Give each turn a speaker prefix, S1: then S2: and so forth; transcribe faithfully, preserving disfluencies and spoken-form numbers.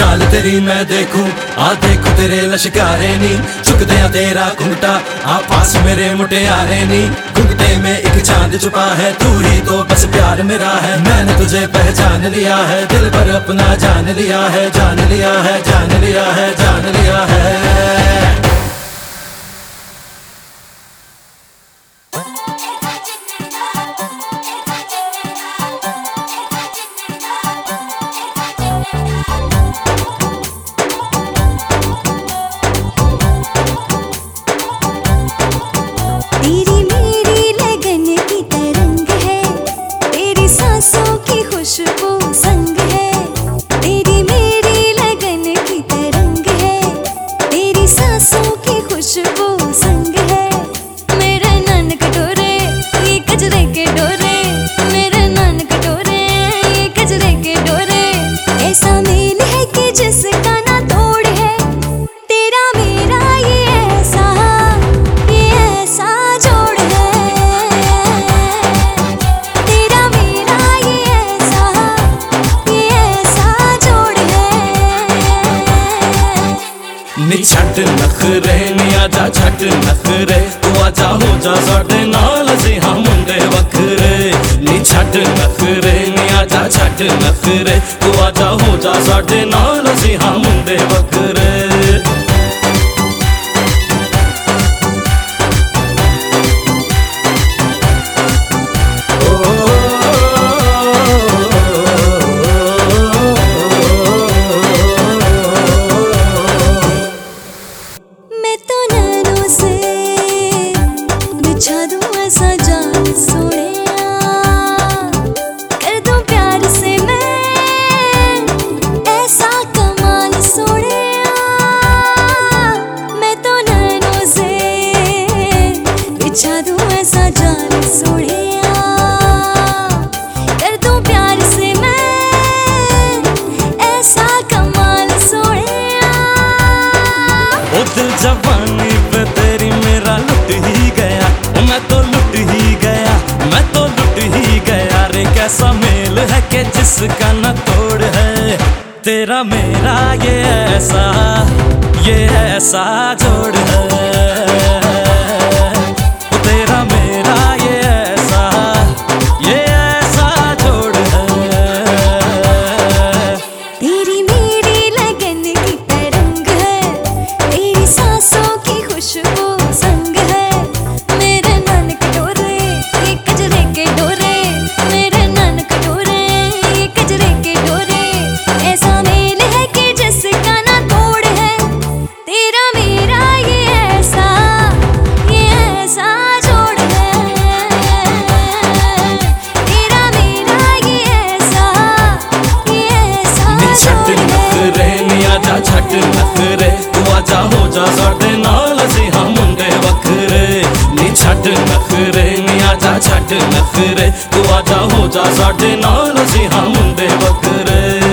S1: चाल तेरी मैं देखूं, आ देखो तेरे लश्कारे नी, चुकदे आ तेरा घुंघटा, आ पास मेरे मुटियारे नी। घुंघटे में एक चांद छुपा है, तू ही तो बस प्यार मेरा है। मैंने तुझे पहचान लिया है, दिल पर अपना जान लिया है, जान लिया है, जान लिया है, जान लिया है।
S2: तेरी मेरी लगन की तरंग है, तेरी सांसों की खुशबू संग है। तेरी मेरी लगन की तरंग है, तेरी सांसों की खुशबू संग है। मेरे नैन कटोरे ये कजरे के डोरे, मेरे नैन कटोरे ये कजरे के डोरे। ऐसा मेल है कि जिसका ना तोड़ है, तेरा मेरा ये ऐसा ये ऐसा जोड़ है। तेरा मेरा ये ऐसा ये ऐसा जोड़ है।
S1: नी छट नखरे नी आजा छट नखरे, तू आजा हो जा साडे नाल असीं हां मुंडे वखरे। नी छट नखरे नी आजा छट नखरे, तू आजा हो जा साडे नाल असीं हां मुंडे वखरे।
S2: मैं तो नैनों से बिछा दूं ऐसा जाल सोनिया, कर दूं प्यार से मैं ऐसा कमाल सोनिया। मैं तो नैनों से बिछा दूं ऐसा जाल सोनिया, कर दूं प्यार से मैं ऐसा कमाल सोनिया।
S1: ओ दिल जवानी पे तेरी मेरा लुट ही गया, मैं तो लुट ही गया, मैं तो लुट ही गया रे। कैसा मेल है कि जिसका न तोड़ है, तेरा मेरा ये ऐसा ये ऐसा जोड़ है। ओ तेरा मेरा ये ऐसा ये ऐसा जोड़ है।
S2: तेरी मेरी लगन की तरंग है, तेरी सांसों की खुशबू संग है। मेरे नैन कटोरे ये कजरे के डोरे, मेरे नैन कटोरे ये कजरे के डोरे। ऐसा मेल है कि जिसका ना तोड़ है, तेरा मेरा ये ऐसा ये ऐसा जोड़ है। तेरा मेरा ये ऐसा ये ऐसा
S1: छट
S2: जोड़ है।
S1: नखरे नी आजा छट नखरे, तू आजा हो जा साडे नाल असीं हां मुंडे वखरे। नी छट नखरे नी आजा छट नखरे, तू आजा हो जा साडे नाल असीं हां मुंडे वखरे।